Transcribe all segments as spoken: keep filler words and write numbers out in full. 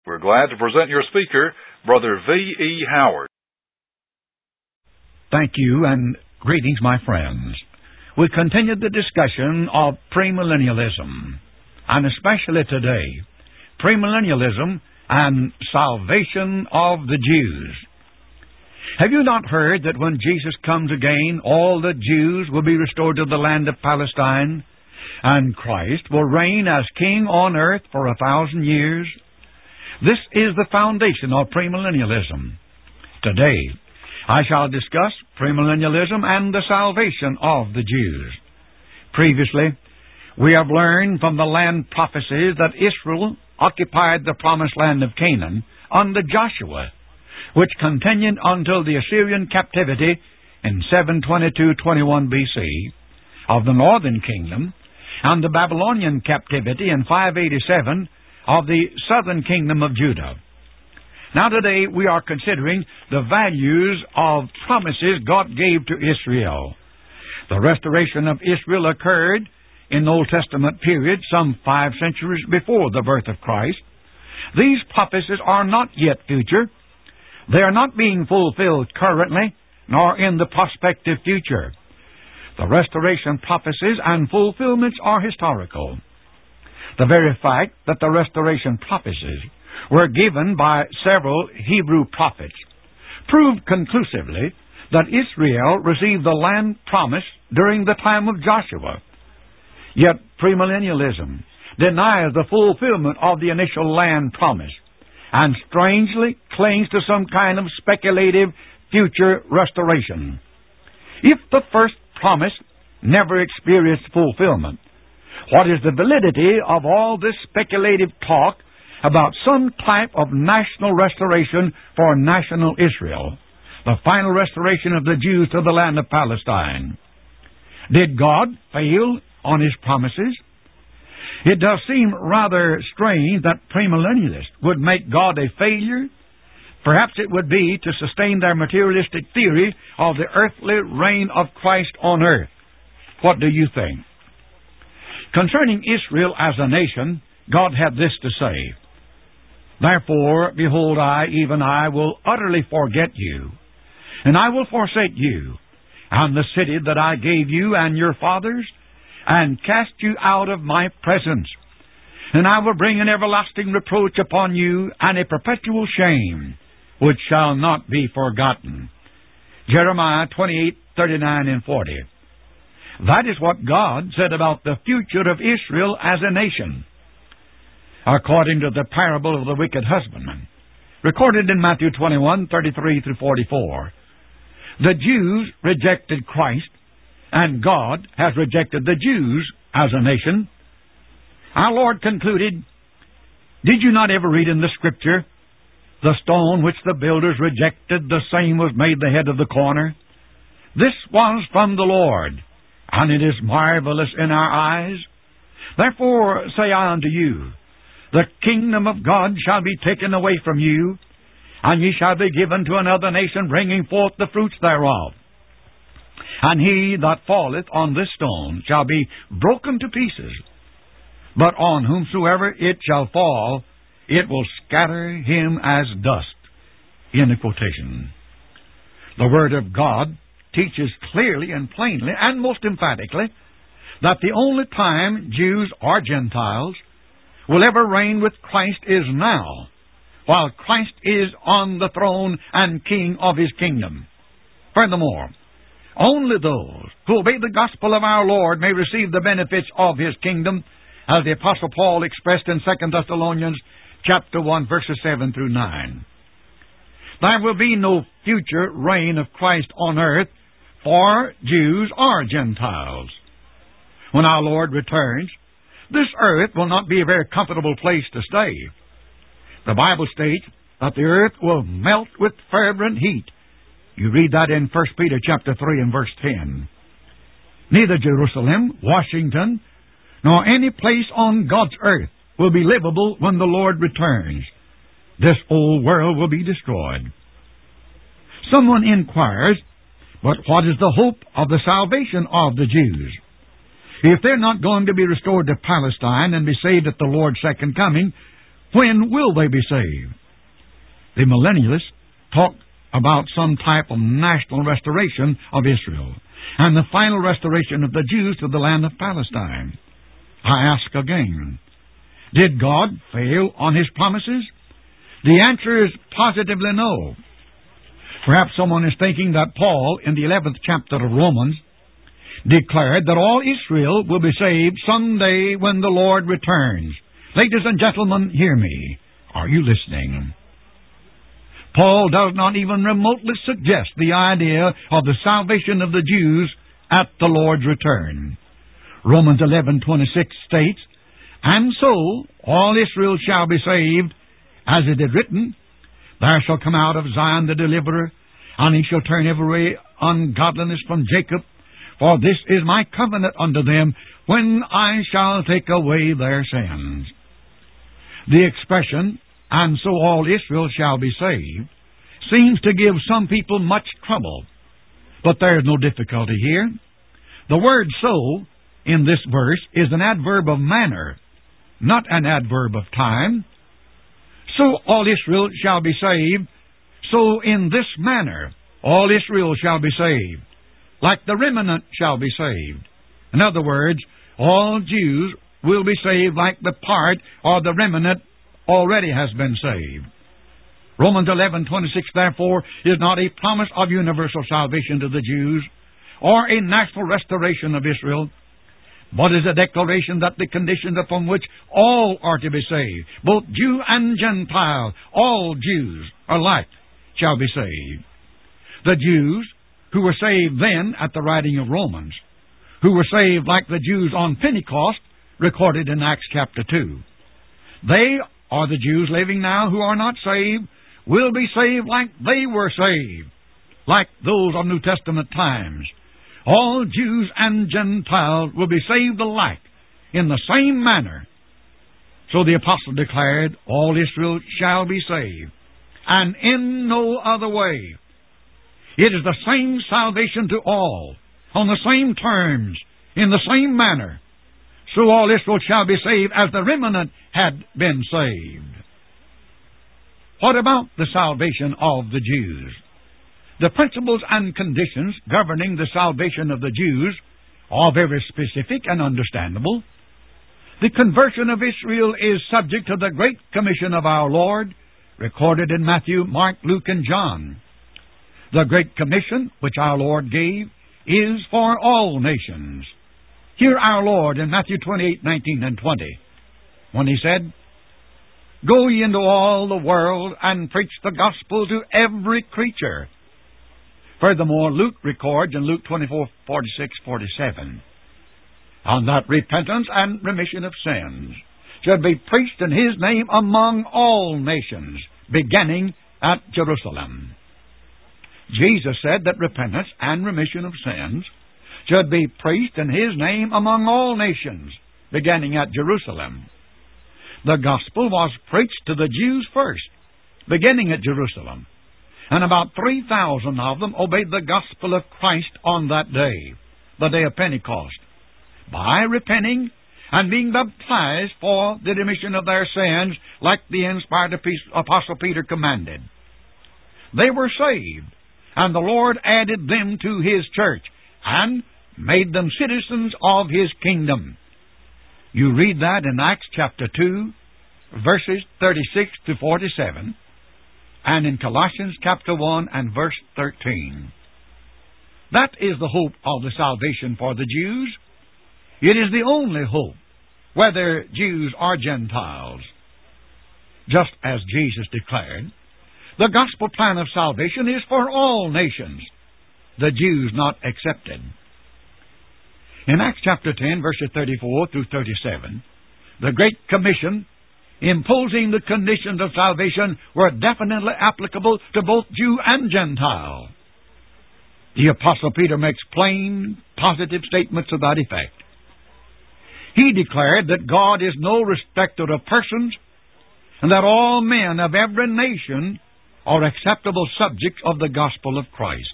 We're glad to present your speaker, Brother V E Howard. Thank you, and greetings, my friends. We continue the discussion of premillennialism, and especially today, premillennialism and salvation of the Jews. Have you not heard that when Jesus comes again, all the Jews will be restored to the land of Palestine, and Christ will reign as King on earth for a thousand years? This is the foundation of premillennialism. Today, I shall discuss premillennialism and the salvation of the Jews. Previously, we have learned from the land prophecies that Israel occupied the promised land of Canaan under Joshua, which continued until the Assyrian captivity in seven twenty-two twenty-one B C of the northern kingdom, and the Babylonian captivity in five eighty-seven of the southern kingdom of Judah. Now today we are considering the values of promises God gave to Israel. The restoration of Israel occurred in the Old Testament period some five centuries before the birth of Christ. These prophecies are not yet future. They are not being fulfilled currently, nor in the prospective future. The restoration prophecies and fulfillments are historical. The very fact that the restoration prophecies were given by several Hebrew prophets proved conclusively that Israel received the land promised during the time of Joshua. Yet premillennialism denies the fulfillment of the initial land promise and strangely clings to some kind of speculative future restoration. If the first promise never experienced fulfillment, what is the validity of all this speculative talk about some type of national restoration for national Israel, the final restoration of the Jews to the land of Palestine? Did God fail on His promises? It does seem rather strange that premillennialists would make God a failure. Perhaps it would be to sustain their materialistic theory of the earthly reign of Christ on earth. What do you think? Concerning Israel as a nation, God had this to say: "Therefore, behold, I, even I, will utterly forget you, and I will forsake you, and the city that I gave you and your fathers, and cast you out of my presence. And I will bring an everlasting reproach upon you, and a perpetual shame, which shall not be forgotten." Jeremiah twenty-eight, thirty-nine and forty. That is what God said about the future of Israel as a nation. According to the parable of the wicked husbandman, recorded in Matthew twenty-one, thirty-three through forty-four, the Jews rejected Christ, and God has rejected the Jews as a nation. Our Lord concluded, "Did you not ever read in the Scripture, the stone which the builders rejected, the same was made the head of the corner? This was from the Lord, and it is marvelous in our eyes. Therefore say I unto you, the kingdom of God shall be taken away from you, and ye shall be given to another nation, bringing forth the fruits thereof. And he that falleth on this stone shall be broken to pieces, but on whomsoever it shall fall, it will scatter him as dust." End of quotation. The Word of God teaches clearly and plainly and most emphatically that the only time Jews or Gentiles will ever reign with Christ is now, while Christ is on the throne and King of His kingdom. Furthermore, only those who obey the gospel of our Lord may receive the benefits of His kingdom, as the Apostle Paul expressed in Second Thessalonians chapter one, verses seven through nine. There will be no future reign of Christ on earth for Jews or Gentiles. When our Lord returns, this earth will not be a very comfortable place to stay. The Bible states that the earth will melt with fervent heat. You read that in First Peter chapter three and verse ten. Neither Jerusalem, Washington, nor any place on God's earth will be livable when the Lord returns. This old world will be destroyed. Someone inquires, but what is the hope of the salvation of the Jews? If they're not going to be restored to Palestine and be saved at the Lord's second coming, When will they be saved? The millennialists talk about some type of national restoration of Israel and the final restoration of the Jews to the land of Palestine. I ask again, did God fail on His promises? The answer is positively no. Perhaps someone is thinking that Paul, in the eleventh chapter of Romans, declared that all Israel will be saved someday when the Lord returns. Ladies and gentlemen, hear me. Are you listening? Paul does not even remotely suggest the idea of the salvation of the Jews at the Lord's return. Romans eleven twenty-six states, "And so all Israel shall be saved, as it is written, There shall come out of Zion the deliverer, and he shall turn every ungodliness from Jacob. For this is my covenant unto them, when I shall take away their sins." The expression, "and so all Israel shall be saved," seems to give some people much trouble. But there is no difficulty here. The word "so" in this verse is an adverb of manner, not an adverb of time. So all Israel shall be saved, so in this manner all Israel shall be saved, like the remnant shall be saved. In other words, all Jews will be saved like the part or the remnant already has been saved. Romans eleven twenty-six, therefore, is not a promise of universal salvation to the Jews or a national restoration of Israel, but is a declaration that the conditions upon which all are to be saved, both Jew and Gentile, all Jews alike, shall be saved. The Jews who were saved then at the writing of Romans, who were saved like the Jews on Pentecost, recorded in Acts chapter two. They, or the Jews living now who are not saved, will be saved like they were saved, like those of New Testament times. All Jews and Gentiles will be saved alike in the same manner. So the apostle declared, all Israel shall be saved, and in no other way. It is the same salvation to all, on the same terms, in the same manner. So all Israel shall be saved as the remnant had been saved. What about the salvation of the Jews? The principles and conditions governing the salvation of the Jews are very specific and understandable. The conversion of Israel is subject to the Great Commission of our Lord, recorded in Matthew, Mark, Luke, and John. The Great Commission, which our Lord gave, is for all nations. Hear our Lord in Matthew twenty-eight, nineteen, and twenty, when He said, "Go ye into all the world, and preach the gospel to every creature." Furthermore, Luke records in Luke twenty-four, forty-six, forty-seven, "And that repentance and remission of sins should be preached in His name among all nations, beginning at Jerusalem." Jesus said that repentance and remission of sins should be preached in His name among all nations, beginning at Jerusalem. The gospel was preached to the Jews first, beginning at Jerusalem. And about three thousand of them obeyed the gospel of Christ on that day, the day of Pentecost, by repenting and being baptized for the remission of their sins, like the inspired Apostle Peter commanded. They were saved, and the Lord added them to His church and made them citizens of His kingdom. You read that in Acts chapter two, verses thirty-six to forty-seven, and in Colossians chapter one and verse thirteen. That is the hope of the salvation for the Jews. It is the only hope, whether Jews or Gentiles. Just as Jesus declared, the gospel plan of salvation is for all nations, the Jews not excepted. In Acts chapter ten, verses thirty-four through thirty-seven, the Great Commission imposing the conditions of salvation were definitely applicable to both Jew and Gentile. The Apostle Peter makes plain, positive statements to that effect. He declared that God is no respecter of persons, and that all men of every nation are acceptable subjects of the gospel of Christ.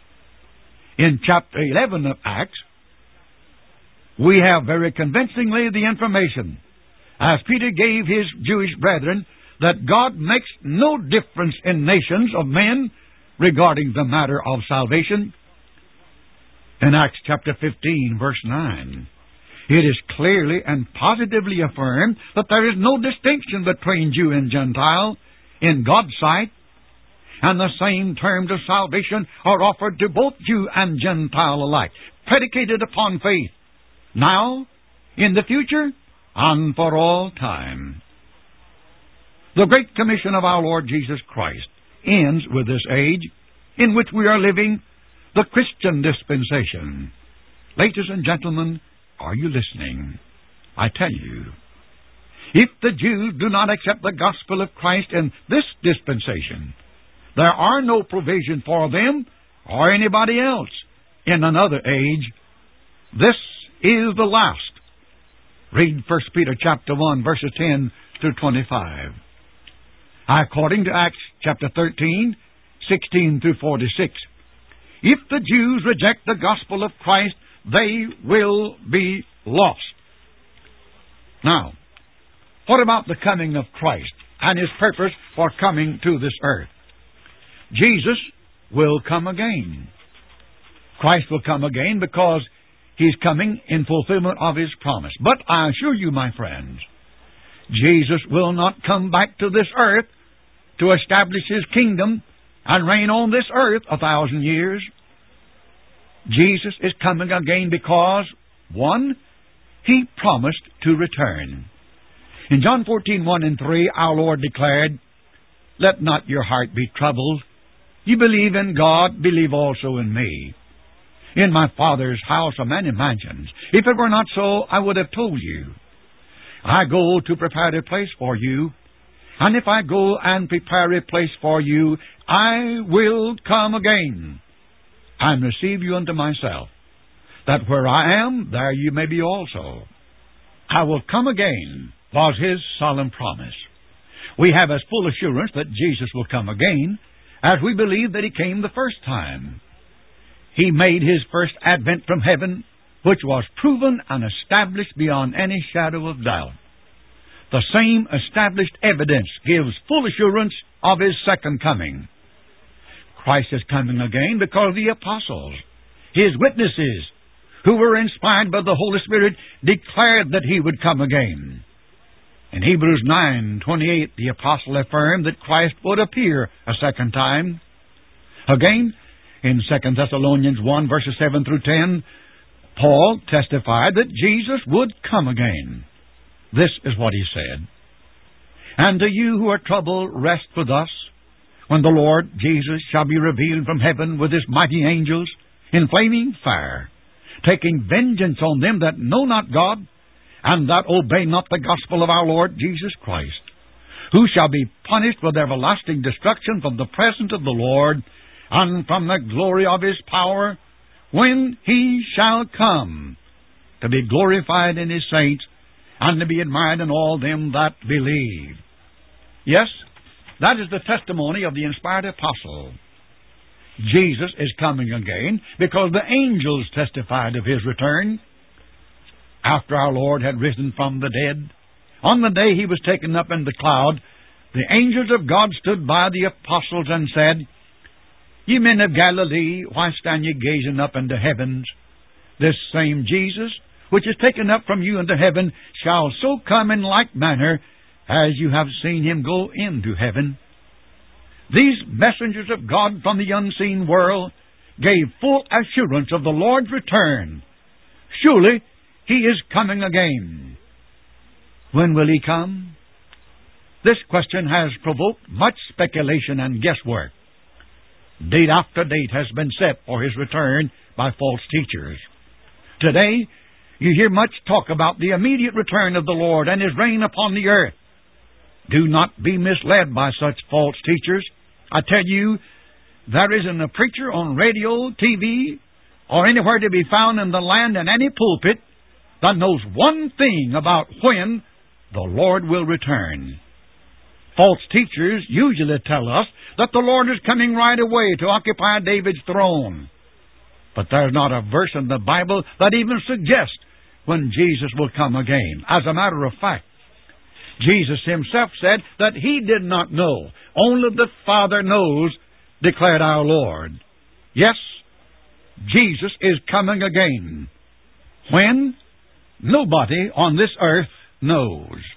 In chapter eleven of Acts, we have very convincingly the information as Peter gave his Jewish brethren, that God makes no difference in nations of men regarding the matter of salvation. In Acts chapter fifteen, verse nine, it is clearly and positively affirmed that there is no distinction between Jew and Gentile in God's sight, and the same terms of salvation are offered to both Jew and Gentile alike, predicated upon faith, now, in the future, and for all time. The Great Commission of our Lord Jesus Christ ends with this age in which we are living, the Christian dispensation. Ladies and gentlemen, are you listening? I tell you, if the Jews do not accept the gospel of Christ in this dispensation, there are no provision for them or anybody else in another age. This is the last. Read First Peter chapter one, verses ten through twenty-five. According to Acts chapter thirteen, sixteen through forty-six, if the Jews reject the gospel of Christ, they will be lost. Now, what about the coming of Christ and His purpose for coming to this earth? Jesus will come again. Christ will come again because He's coming in fulfillment of His promise. But I assure you, my friends, Jesus will not come back to this earth to establish His kingdom and reign on this earth a thousand years. Jesus is coming again because, one, He promised to return. In John fourteen, one and three, our Lord declared, "Let not your heart be troubled. You believe in God, believe also in me. In my Father's house are many mansions. If it were not so, I would have told you. I go to prepare a place for you. And if I go and prepare a place for you, I will come again and receive you unto myself, that where I am, there you may be also. I will come again," was His solemn promise. We have as full assurance that Jesus will come again as we believe that He came the first time. He made His first advent from heaven, which was proven and established beyond any shadow of doubt. The same established evidence gives full assurance of His second coming. Christ is coming again because the apostles, His witnesses, who were inspired by the Holy Spirit, declared that He would come again. In Hebrews nine twenty-eight, the apostle affirmed that Christ would appear a second time. Again, in Second Thessalonians one, verses seven through ten, Paul testified that Jesus would come again. This is what he said: "And to you who are troubled, rest with us, when the Lord Jesus shall be revealed from heaven with His mighty angels in flaming fire, taking vengeance on them that know not God, and that obey not the gospel of our Lord Jesus Christ, who shall be punished with everlasting destruction from the presence of the Lord, and from the glory of His power, when He shall come, to be glorified in His saints, and to be admired in all them that believe." Yes, that is the testimony of the inspired apostle. Jesus is coming again because the angels testified of His return. After our Lord had risen from the dead, on the day He was taken up in the cloud, the angels of God stood by the apostles and said, "Ye men of Galilee, why stand ye gazing up into heavens? This same Jesus, which is taken up from you into heaven, shall so come in like manner as you have seen Him go into heaven." These messengers of God from the unseen world gave full assurance of the Lord's return. Surely He is coming again. When will He come? This question has provoked much speculation and guesswork. Date after date has been set for His return by false teachers. Today, you hear much talk about the immediate return of the Lord and His reign upon the earth. Do not be misled by such false teachers. I tell you, there isn't a preacher on radio, T V, or anywhere to be found in the land in any pulpit that knows one thing about when the Lord will return. False teachers usually tell us that the Lord is coming right away to occupy David's throne. But there's not a verse in the Bible that even suggests when Jesus will come again. As a matter of fact, Jesus himself said that he did not know. Only the Father knows, declared our Lord. Yes, Jesus is coming again. When? Nobody on this earth knows.